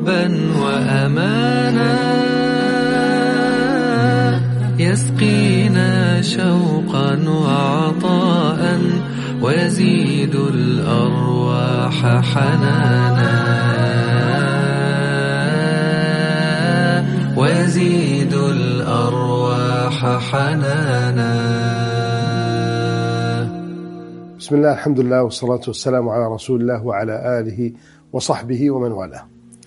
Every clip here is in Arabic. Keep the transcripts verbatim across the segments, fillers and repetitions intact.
حبا وأمانا يسقينا شوقا وعطاء ويزيد الأرواح حنانا ويزيد الأرواح حنانا. بسم الله، الحمد لله، والصلاة والسلام على رسول الله وعلى آله وصحبه ومن والاه.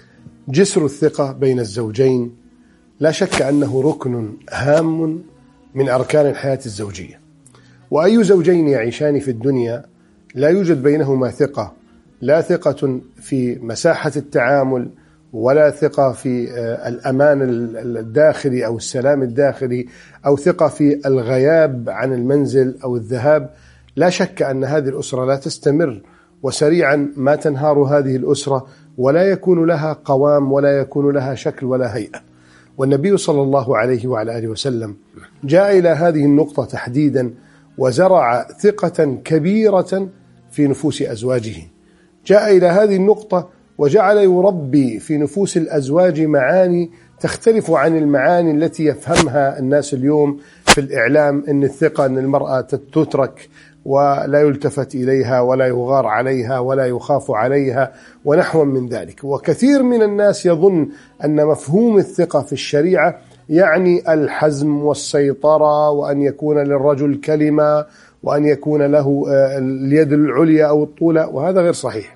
جسر الثقة بين الزوجين لا شك أنه ركن هام من أركان الحياة الزوجية، وأي زوجين يعيشان في الدنيا لا يوجد بينهما ثقة، لا ثقة في مساحة التعامل ولا ثقة في الأمان الداخلي أو السلام الداخلي أو ثقة في الغياب عن المنزل أو الذهاب، لا شك أن هذه الأسرة لا تستمر، وسريعا ما تنهار هذه الأسرة ولا يكون لها قوام ولا يكون لها شكل ولا هيئة. والنبي صلى الله عليه وعلى آله وسلم جاء إلى هذه النقطة تحديدا وزرع ثقة كبيرة في نفوس أزواجه. جاء إلى هذه النقطة وجعل يربي في نفوس الأزواج معاني تختلف عن المعاني التي يفهمها الناس اليوم في الإعلام، أن الثقة أن المرأة تترك ولا يلتفت إليها ولا يغار عليها ولا يخاف عليها ونحو من ذلك. وكثير من الناس يظن أن مفهوم الثقة في الشريعة يعني الحزم والسيطرة، وأن يكون للرجل كلمة، وأن يكون له اليد العليا أو الطولة، وهذا غير صحيح.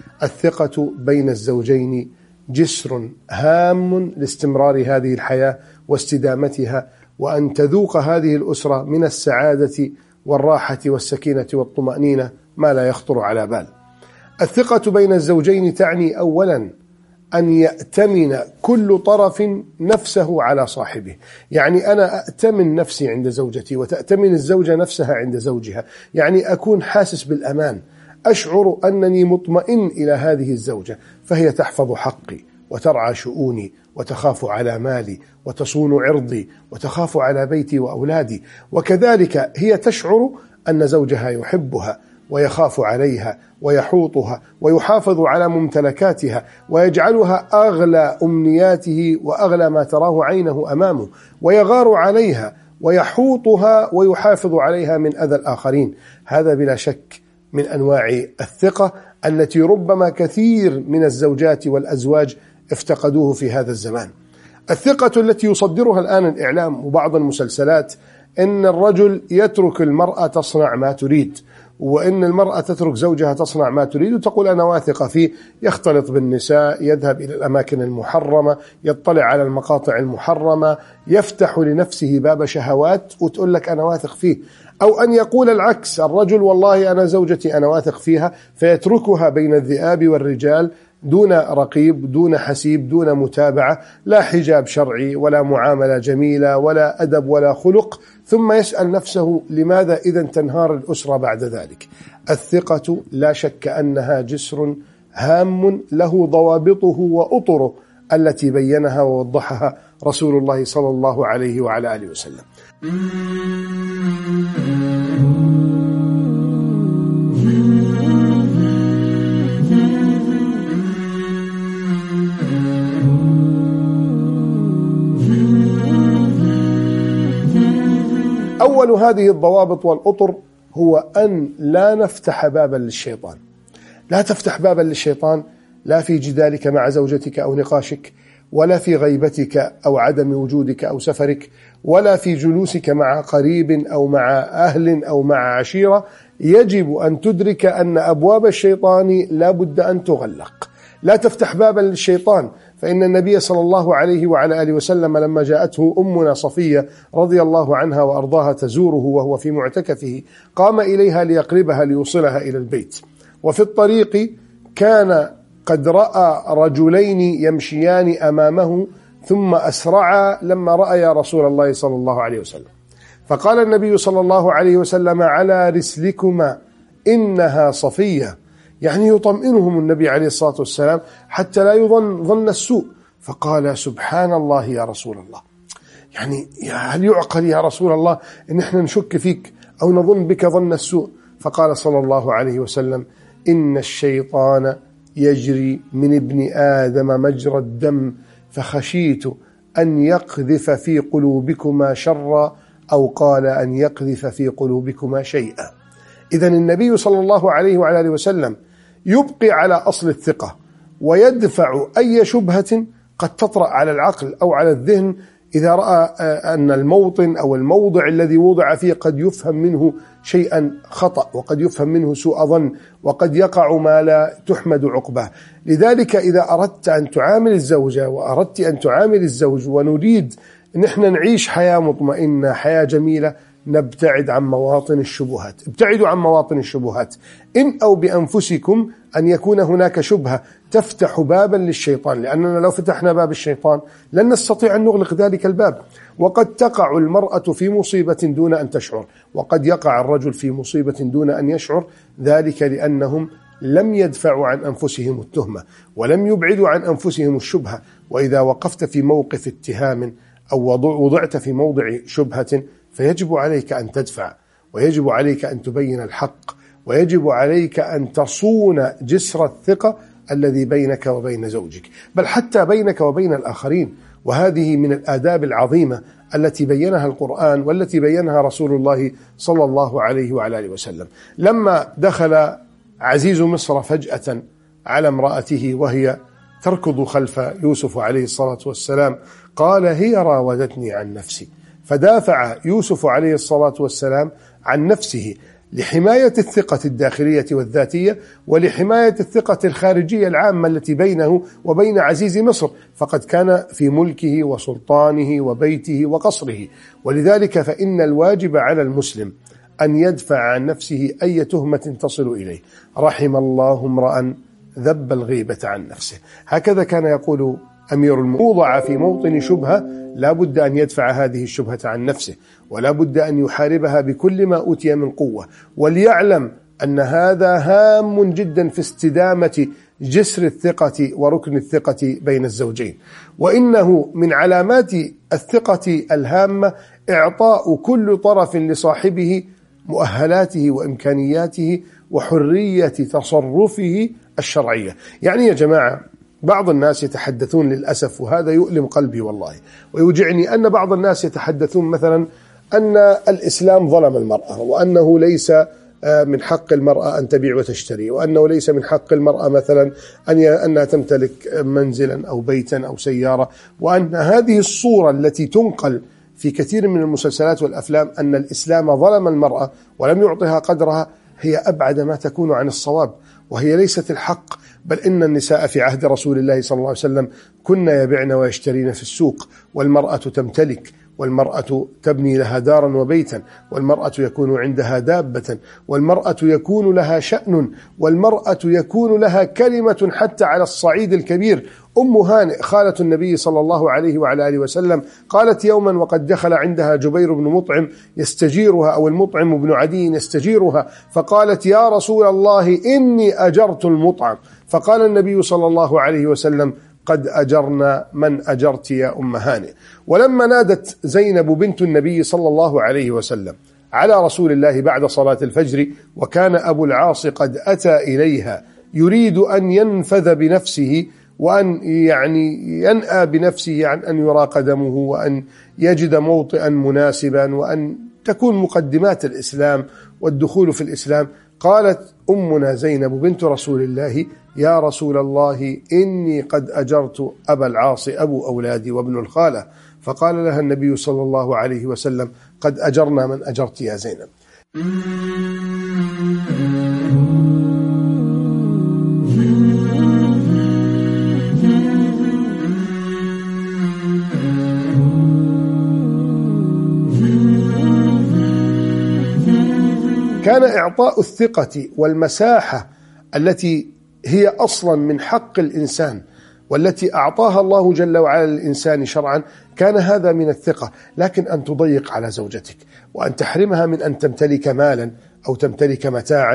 الثقة بين الزوجين جسر هام لاستمرار هذه الحياة واستدامتها، وأن تذوق هذه الأسرة من السعادة والراحة والسكينة والطمأنينة ما لا يخطر على بال. الثقة بين الزوجين تعني أولا أن يأتمن كل طرف نفسه على صاحبه، يعني أنا أأتمن نفسي عند زوجتي وتأتمن الزوجة نفسها عند زوجها، يعني أكون حاسس بالأمان، أشعر أنني مطمئن إلى هذه الزوجة، فهي تحفظ حقي وترعى شؤوني وتخاف على مالي وتصون عرضي وتخاف على بيتي وأولادي، وكذلك هي تشعر أن زوجها يحبها ويخاف عليها ويحوطها ويحافظ على ممتلكاتها ويجعلها أغلى أمنياته وأغلى ما تراه عينه أمامه، ويغار عليها ويحوطها ويحافظ عليها من أذى الآخرين. هذا بلا شك من أنواع الثقة التي ربما كثير من الزوجات والأزواج افتقدوه في هذا الزمان. الثقة التي يصدرها الآن الإعلام وبعض المسلسلات إن الرجل يترك المرأة تصنع ما تريد، وإن المرأة تترك زوجها تصنع ما تريد وتقول أنا واثقة فيه، يختلط بالنساء، يذهب إلى الأماكن المحرمة، يطلع على المقاطع المحرمة، يفتح لنفسه باب شهوات وتقول لك أنا واثق فيه. أو أن يقول العكس، الرجل والله أنا زوجتي أنا واثق فيها، فيتركها بين الذئاب والرجال دون رقيب، دون حسيب، دون متابعة، لا حجاب شرعي ولا معاملة جميلة ولا أدب ولا خلق، ثم يسأل نفسه لماذا إذن تنهار الأسرة بعد ذلك. الثقة لا شك أنها جسر هام له ضوابطه وأطره التي بينها ووضحها رسول الله صلى الله عليه وعلى آله وسلم. أول هذه الضوابط والأطر هو أن لا نفتح بابا للشيطان. لا تفتح بابا للشيطان، لا في جدالك مع زوجتك أو نقاشك، ولا في غيبتك أو عدم وجودك أو سفرك، ولا في جلوسك مع قريب أو مع أهل أو مع عشيرة. يجب أن تدرك أن أبواب الشيطان لا بد أن تغلق. لا تفتح بابا للشيطان، فإن النبي صلى الله عليه وعلى آله وسلم لما جاءته أمنا صفية رضي الله عنها وأرضاها تزوره وهو في معتكفه، قام إليها ليقربها ليوصلها إلى البيت، وفي الطريق كان قد رأى رجلين يمشيان أمامه ثم أسرعا لما رأى رسول الله صلى الله عليه وسلم، فقال النبي صلى الله عليه وسلم على رسلكما إنها صفية، يعني يطمئنهم النبي عليه الصلاة والسلام حتى لا يظن ظن السوء. فقال سبحان الله يا رسول الله، يعني هل يعقل يا رسول الله إن احنا نشك فيك أو نظن بك ظن السوء؟ فقال صلى الله عليه وسلم إن الشيطان يجري من ابن آدم مجرى الدم فخشيت أن يقذف في قلوبكما شرا أو قال أن يقذف في قلوبكما شيئا. إذن النبي صلى الله عليه وعلى آله وسلم يبقي على أصل الثقة ويدفع أي شبهة قد تطرأ على العقل أو على الذهن إذا رأى أن الموطن أو الموضع الذي وضع فيه قد يفهم منه شيئا خطأ وقد يفهم منه سوء ظن وقد يقع ما لا تحمد عقباه. لذلك إذا أردت أن تعامل الزوجة وأردت أن تعامل الزوج ونريد نحن نعيش حياة مطمئنة حياة جميلة نبتعد عن مواطن الشبهات. ابتعدوا عن مواطن الشبهات. إن أو بأنفسكم أن يكون هناك شبهة تفتح بابا للشيطان، لأننا لو فتحنا باب الشيطان لن نستطيع أن نغلق ذلك الباب. وقد تقع المرأة في مصيبة دون أن تشعر، وقد يقع الرجل في مصيبة دون أن يشعر، ذلك لأنهم لم يدفعوا عن أنفسهم التهمة ولم يبعدوا عن أنفسهم الشبهة. وإذا وقفت في موقف اتهام أو وضعت في موضع شبهة فيجب عليك أن تدفع، ويجب عليك أن تبين الحق، ويجب عليك أن تصون جسر الثقة الذي بينك وبين زوجك، بل حتى بينك وبين الآخرين. وهذه من الآداب العظيمة التي بينها القرآن والتي بينها رسول الله صلى الله عليه وعلى آله وسلم. لما دخل عزيز مصر فجأة على امرأته وهي تركض خلف يوسف عليه الصلاة والسلام قال هي راودتني عن نفسي، فدافع يوسف عليه الصلاة والسلام عن نفسه لحماية الثقة الداخلية والذاتية ولحماية الثقة الخارجية العامة التي بينه وبين عزيز مصر، فقد كان في ملكه وسلطانه وبيته وقصره. ولذلك فإن الواجب على المسلم أن يدفع عن نفسه أي تهمة تصل إليه. رحم الله امرأ ذب الغيبة عن نفسه. هكذا كان يقول أمير المؤمنين. وضع في موطن شبهة لا بد أن يدفع هذه الشبهة عن نفسه، ولا بد أن يحاربها بكل ما أوتي من قوة، وليعلم أن هذا هام جدا في استدامة جسر الثقة وركن الثقة بين الزوجين. وإنه من علامات الثقة الهامة إعطاء كل طرف لصاحبه مؤهلاته وإمكانياته وحرية تصرفه الشرعية. يعني يا جماعة بعض الناس يتحدثون للأسف، وهذا يؤلم قلبي والله ويوجعني، أن بعض الناس يتحدثون مثلا أن الإسلام ظلم المرأة، وأنه ليس من حق المرأة أن تبيع وتشتري، وأنه ليس من حق المرأة مثلا أن أنها تمتلك منزلا أو بيتا أو سيارة، وأن هذه الصورة التي تنقل في كثير من المسلسلات والأفلام أن الإسلام ظلم المرأة ولم يعطها قدرها هي أبعد ما تكون عن الصواب، وهي ليست الحق. بل إن النساء في عهد رسول الله صلى الله عليه وسلم كن يبيعن ويشترين في السوق، والمرأة تمتلك، والمرأة تبني لها دارا وبيتا، والمرأة يكون عندها دابة، والمرأة يكون لها شأن، والمرأة يكون لها كلمة حتى على الصعيد الكبير. أم هانئ خالة النبي صلى الله عليه وعلى آله وسلم قالت يوما وقد دخل عندها جبير بن مطعم يستجيرها، أو المطعم بن عدي يستجيرها، فقالت يا رسول الله إني أجرت المطعم، فقال النبي صلى الله عليه وسلم قد أجرنا من أجرت يا أم هانئ. ولما نادت زينب بنت النبي صلى الله عليه وسلم على رسول الله بعد صلاة الفجر، وكان أبو العاص قد أتى إليها يريد أن ينفذ بنفسه وأن يعني ينأى بنفسه عن أن يرى قدمه وأن يجد موطئا مناسبا وأن تكون مقدمات الإسلام والدخول في الإسلام، قالت أمنا زينب بنت رسول الله يا رسول الله إني قد أجرت أبا العاص أبو أولادي وابن الخالة، فقال لها النبي صلى الله عليه وسلم قد أجرنا من أجرت يا زينب. كان إعطاء الثقة والمساحة التي هي أصلا من حق الإنسان والتي أعطاها الله جل وعلا للإنسان شرعا، كان هذا من الثقة. لكن أن تضيق على زوجتك وأن تحرمها من أن تمتلك مالا أو تمتلك متاعا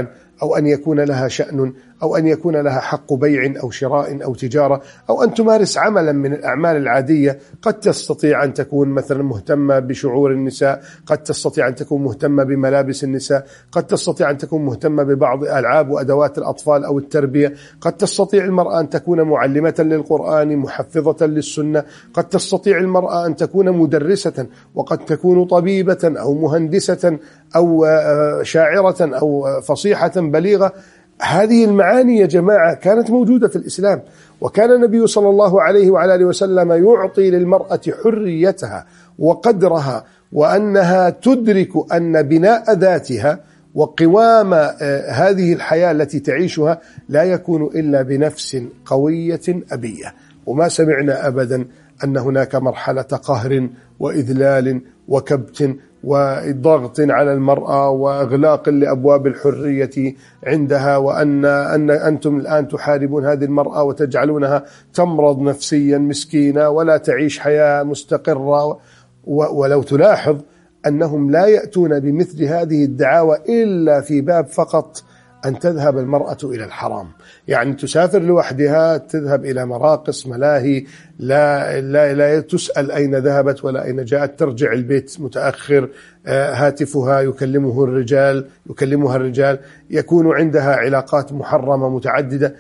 أو أن يكون لها شأن أو أن يكون لها حق بيع أو شراء أو تجارة، أو أن تمارس عملا من الأعمال العادية. قد تستطيع أن تكون مثلا مهتمة بشعور النساء، قد تستطيع أن تكون مهتمة بملابس النساء، قد تستطيع أن تكون مهتمة ببعض ألعاب وأدوات الأطفال أو التربية، قد تستطيع المرأة أن تكون معلمة للقرآن محفظة للسنة، قد تستطيع المرأة أن تكون مدرسة، وقد تكون طبيبة أو مهندسة أو شاعرة أو فصيحة بليغة. هذه المعاني يا جماعة كانت موجودة في الإسلام، وكان النبي صلى الله عليه وعلى آله وسلم يعطي للمرأة حريتها وقدرها، وأنها تدرك أن بناء ذاتها وقوام هذه الحياة التي تعيشها لا يكون إلا بنفس قوية أبية. وما سمعنا أبدا أن هناك مرحلة قهر وإذلال وكبت وضغط على المرأة وإغلاق لأبواب الحرية عندها، وأن أن أنتم الآن تحاربون هذه المرأة وتجعلونها تمرض نفسيا مسكينة ولا تعيش حياة مستقرة. ولو تلاحظ أنهم لا يأتون بمثل هذه الدعاوى إلا في باب فقط أن تذهب المرأة إلى الحرام، يعني تسافر لوحدها، تذهب إلى مراقص ملاهي، لا, لا, لا تسأل أين ذهبت ولا أين جاءت، ترجع البيت متأخر، هاتفها يكلمه الرجال يكلمها الرجال، يكون عندها علاقات محرمة متعددة،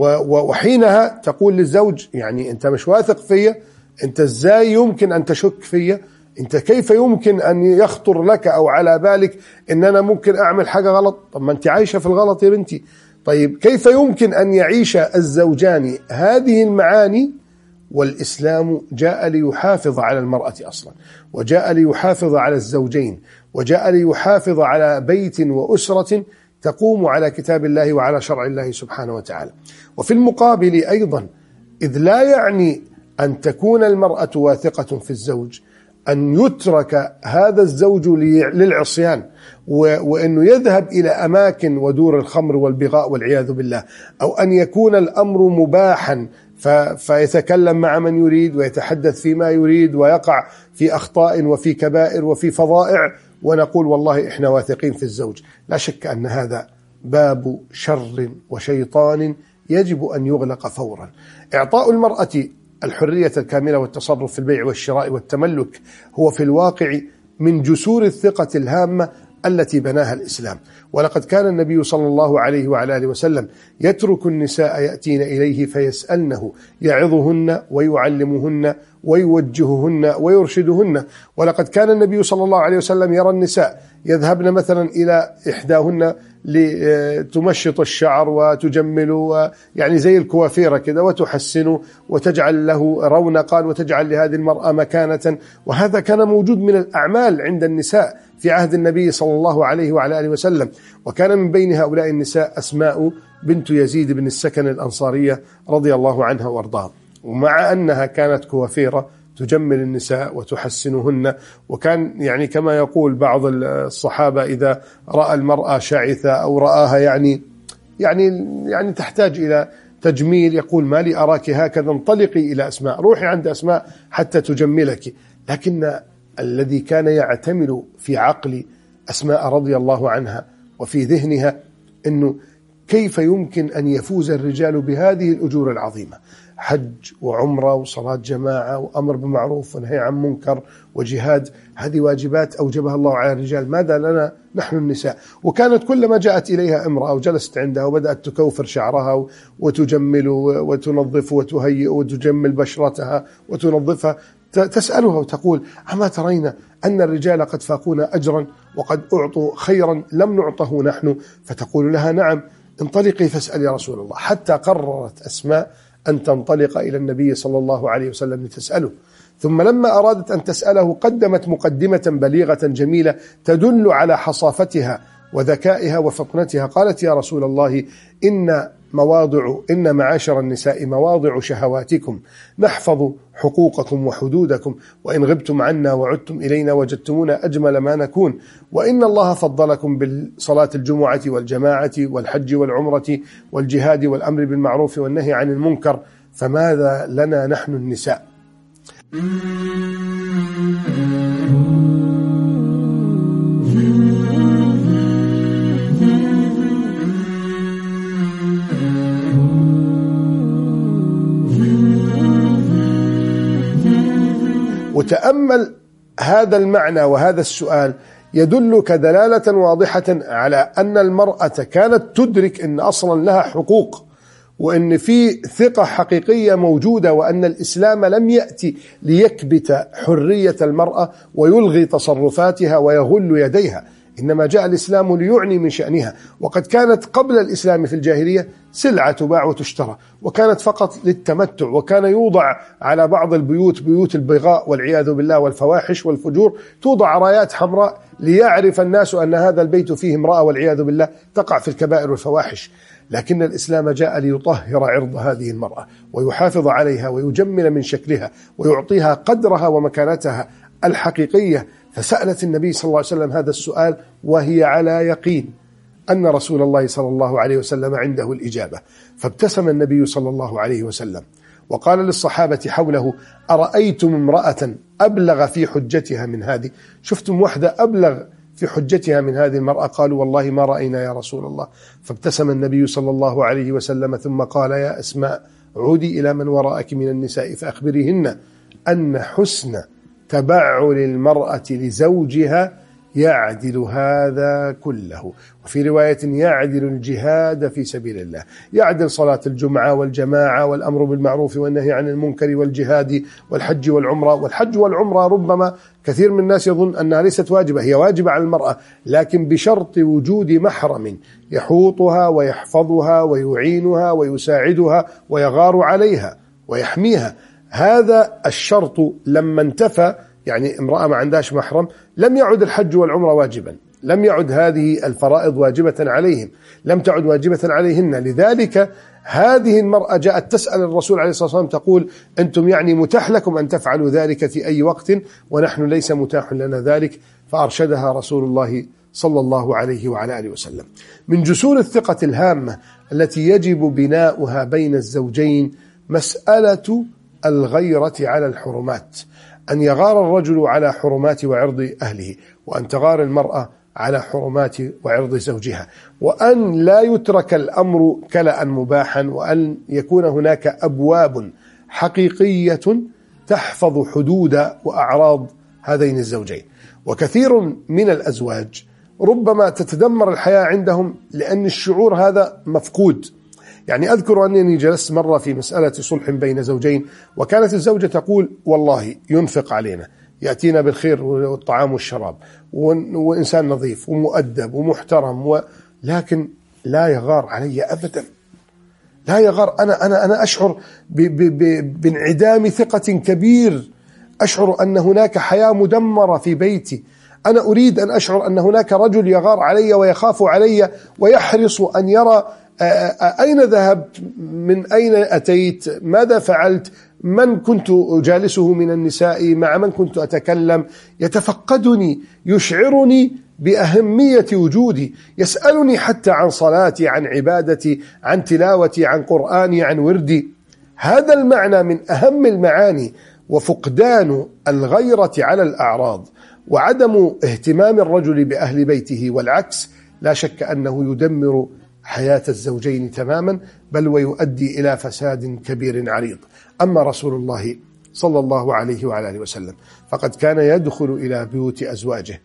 وحينها تقول للزوج يعني أنت مش واثق فيا، أنت إزاي يمكن أن تشك فيا، أنت كيف يمكن أن يخطر لك أو على بالك أن أنا ممكن أعمل حاجة غلط؟ طب ما أنت عايشة في الغلط يا بنتي. طيب كيف يمكن أن يعيش الزوجان هذه المعاني والإسلام جاء ليحافظ على المرأة أصلا، وجاء ليحافظ على الزوجين، وجاء ليحافظ على بيت وأسرة تقوم على كتاب الله وعلى شرع الله سبحانه وتعالى. وفي المقابل أيضا إذ لا يعني أن تكون المرأة واثقة في الزوج أن يترك هذا الزوج للعصيان، وأنه يذهب إلى أماكن ودور الخمر والبغاء والعياذ بالله، أو أن يكون الأمر مباحا فيتكلم مع من يريد ويتحدث فيما يريد ويقع في أخطاء وفي كبائر وفي فظائع، ونقول والله إحنا واثقين في الزوج. لا شك أن هذا باب شر وشيطان يجب أن يغلق فورا. إعطاء المرأة الحرية الكاملة والتصرف في البيع والشراء والتملك هو في الواقع من جسور الثقة الهامة التي بناها الإسلام. ولقد كان النبي صلى الله عليه وعلى آله وسلم يترك النساء يأتين إليه فيسألنه، يعظهن ويعلمهن ويوجههن ويرشدهن. ولقد كان النبي صلى الله عليه وسلم يرى النساء يذهبن مثلا إلى إحداهن لتمشط الشعر وتجمل، يعني زي الكوافيرة كده، وتحسن وتجعل له رونقا وتجعل لهذه المرأة مكانة. وهذا كان موجود من الأعمال عند النساء في عهد النبي صلى الله عليه وعلى آله وسلم. وكان من بين هؤلاء النساء أسماء بنت يزيد بن السكن الأنصارية رضي الله عنها وارضاها. ومع أنها كانت كوافيرة تجمل النساء وتحسنهن، وكان يعني كما يقول بعض الصحابة إذا رأى المرأة شعثة أو رآها يعني يعني يعني تحتاج إلى تجميل يقول ما لي أراك هكذا، انطلقي إلى أسماء، روحي عند أسماء حتى تجملك. لكن الذي كان يعتمل في عقل أسماء رضي الله عنها وفي ذهنها أنه كيف يمكن أن يفوز الرجال بهذه الأجور العظيمة، حج وعمرة وصلاة جماعة وأمر بمعروف ونهي عن منكر وجهاد، هذه واجبات أوجبها الله على الرجال، ماذا لنا نحن النساء؟ وكانت كلما جاءت إليها امرأة وجلست عندها وبدأت تكوفر شعرها وتجمل وتنظف وتهيئ وتجمل بشرتها وتنظفها تسألها وتقول أما ترين أن الرجال قد فاقونا أجرا وقد أعطوا خيرا لم نعطه نحن؟ فتقول لها نعم، انطلقي فاسأل يا رسول الله. حتى قررت أسماء أن تنطلق إلى النبي صلى الله عليه وسلم لتسأله. ثم لما أرادت أن تسأله قدمت مقدمة بليغة جميلة تدل على حصافتها وذكائها وفطنتها. قالت يا رسول الله إن مواضع إن معاشر النساء مواضع شهواتكم، نحفظ حقوقكم وحدودكم، وإن غبتم عنا وعدتم إلينا وجدتمونا أجمل ما نكون، وإن الله فضلكم بالصلاة الجمعة والجماعة والحج والعمرة والجهاد والأمر بالمعروف والنهي عن المنكر، فماذا لنا نحن النساء؟ وتأمل هذا المعنى وهذا السؤال يدلك دلالة واضحة على أن المرأة كانت تدرك أن أصلا لها حقوق، وأن في ثقة حقيقية موجودة، وأن الإسلام لم يأتي ليكبت حرية المرأة ويلغي تصرفاتها ويغل يديها، إنما جاء الإسلام ليعني من شأنها. وقد كانت قبل الإسلام في الجاهلية سلعة تباع وتشترى، وكانت فقط للتمتع، وكان يوضع على بعض البيوت، بيوت البغاء والعياذ بالله والفواحش والفجور، توضع رايات حمراء ليعرف الناس أن هذا البيت فيه امرأة والعياذ بالله تقع في الكبائر والفواحش. لكن الإسلام جاء ليطهر عرض هذه المرأة ويحافظ عليها ويجمل من شكلها ويعطيها قدرها ومكانتها الحقيقية. فسألت النبي صلى الله عليه وسلم هذا السؤال وهي على يقين أن رسول الله صلى الله عليه وسلم عنده الإجابة، فابتسم النبي صلى الله عليه وسلم وقال للصحابة حوله: أرأيتم امرأة أبلغ في حجتها من هذه؟ شفتم وحدة أبلغ في حجتها من هذه المرأة؟ قالوا: والله ما رأينا يا رسول الله. فابتسم النبي صلى الله عليه وسلم ثم قال: يا أسماء، عودي إلى من وراءك من النساء فأخبريهن أن حسن تبعل المرأة لزوجها يعدل هذا كله. وفي رواية: يعدل الجهاد في سبيل الله، يعدل صلاة الجمعة والجماعة والأمر بالمعروف والنهي عن المنكر والجهاد والحج والعمرة. والحج والعمرة ربما كثير من الناس يظن أنها ليست واجبة، هي واجبة على المرأة، لكن بشرط وجود محرم يحوطها ويحفظها ويعينها ويساعدها ويغار عليها ويحميها. هذا الشرط لما انتفى، يعني امرأة ما عندهاش محرم، لم يعد الحج والعمرة واجبا، لم يعد هذه الفرائض واجبة عليهم، لم تعد واجبة عليهن. لذلك هذه المرأة جاءت تسأل الرسول عليه الصلاة والسلام تقول: أنتم يعني متاح لكم أن تفعلوا ذلك في أي وقت ونحن ليس متاح لنا ذلك. فأرشدها رسول الله صلى الله عليه وعلى آله وسلم. من جسور الثقة الهامة التي يجب بناؤها بين الزوجين مسألة الغيرة على الحرمات، أن يغار الرجل على حرمات وعرض أهله، وأن تغار المرأة على حرمات وعرض زوجها، وأن لا يترك الأمر كلأ مباحا، وأن يكون هناك أبواب حقيقية تحفظ حدود وأعراض هذين الزوجين. وكثير من الأزواج ربما تتدمر الحياة عندهم لأن الشعور هذا مفقود. يعني أذكر أنني جلست مرة في مسألة صلح بين زوجين، وكانت الزوجة تقول: والله ينفق علينا، يأتينا بالخير والطعام والشراب، وإنسان نظيف ومؤدب ومحترم، و... لكن لا يغار علي أبدا، لا يغار. أنا أنا أنا أشعر ب... ب... ب... بانعدام ثقة كبير، أشعر أن هناك حياة مدمرة في بيتي. أنا أريد أن أشعر أن هناك رجل يغار علي ويخاف علي ويحرص أن يرى أين ذهبت، من أين أتيت، ماذا فعلت، من كنت أجالسه من النساء، مع من كنت أتكلم، يتفقدني، يشعرني بأهمية وجودي، يسألني حتى عن صلاتي، عن عبادتي، عن تلاوتي، عن قرآني، عن وردي. هذا المعنى من أهم المعاني. وفقدان الغيرة على الأعراض وعدم اهتمام الرجل بأهل بيته والعكس لا شك أنه يدمر حياة الزوجين تماما، بل ويؤدي إلى فساد كبير عريض. أما رسول الله صلى الله عليه وعلى آله وسلم فقد كان يدخل إلى بيوت أزواجه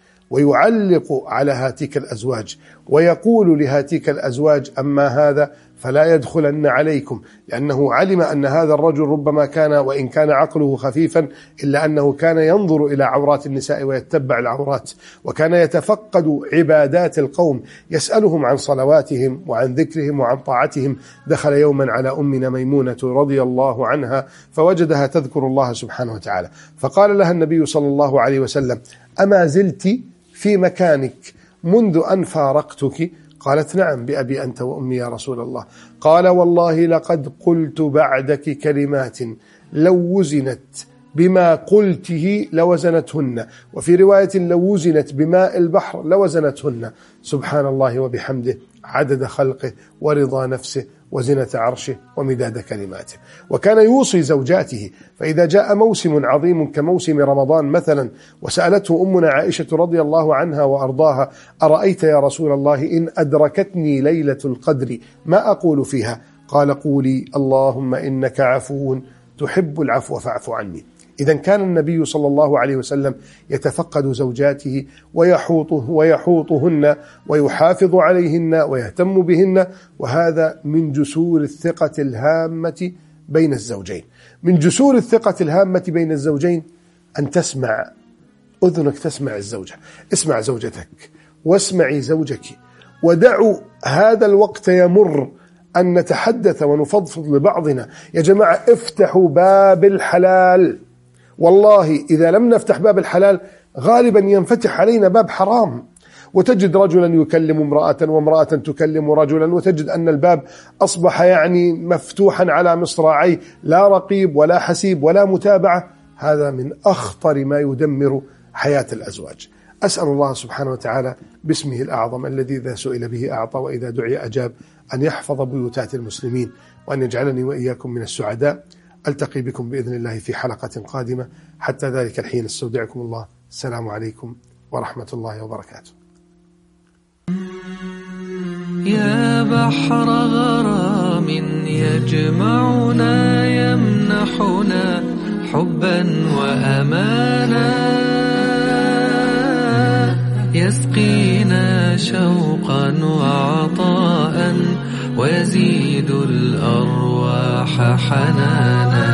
ويعلق على هاتيك الأزواج ويقول لهاتيك الأزواج: أما هذا فلا يدخلن عليكم، لأنه علم أن هذا الرجل ربما كان، وإن كان عقله خفيفا، إلا أنه كان ينظر إلى عورات النساء ويتبع العورات، وكان يتفقد عبادات القوم، يسألهم عن صلواتهم وعن ذكرهم وعن طاعتهم. دخل يوما على أمنا ميمونة رضي الله عنها فوجدها تذكر الله سبحانه وتعالى، فقال لها النبي صلى الله عليه وسلم: أما زلت في مكانك منذ أن فارقتك؟ قالت: نعم بأبي أنت وأمي يا رسول الله. قال: والله لقد قلت بعدك كلمات لو وزنت بما قلته لوزنتهن، وفي رواية لو وزنت بماء البحر لوزنتهن. سبحان الله وبحمده عدد خلقه ورضا نفسه وزنة عرشه ومداد كلماته. وكان يوصي زوجاته، فإذا جاء موسم عظيم كموسم رمضان مثلا وسألته أمنا عائشة رضي الله عنها وأرضاها: أرأيت يا رسول الله إن أدركتني ليلة القدر ما أقول فيها؟ قال: قولي اللهم إنك عفو تحب العفو فاعف عني. إذا كان النبي صلى الله عليه وسلم يتفقد زوجاته ويحوطه ويحوطهن ويحافظ عليهن ويهتم بهن، وهذا من جسور الثقة الهامة بين الزوجين. من جسور الثقة الهامة بين الزوجين أن تسمع، أذنك تسمع الزوجة. اسمع زوجتك واسمعي زوجك، ودعوا هذا الوقت يمر أن نتحدث ونفضفض لبعضنا. يا جماعة افتحوا باب الحلال، والله إذا لم نفتح باب الحلال غالبا ينفتح علينا باب حرام، وتجد رجلا يكلم امرأة وامرأة تكلم رجلا، وتجد أن الباب أصبح يعني مفتوحا على مصراعي، لا رقيب ولا حسيب ولا متابعة. هذا من أخطر ما يدمر حياة الأزواج. أسأل الله سبحانه وتعالى باسمه الأعظم الذي إذا سئل به أعطى وإذا دعي أجاب أن يحفظ بيوتات المسلمين، وأن يجعلني وإياكم من السعداء. ألتقي بكم بإذن الله في حلقة قادمة، حتى ذلك الحين استودعكم الله. السلام عليكم ورحمة الله وبركاته. يا بحر غرام يجمعنا يمنحنا حبا وأمانا، يسقينا شوقا وعطاء ويزيد الأرواح حنانا.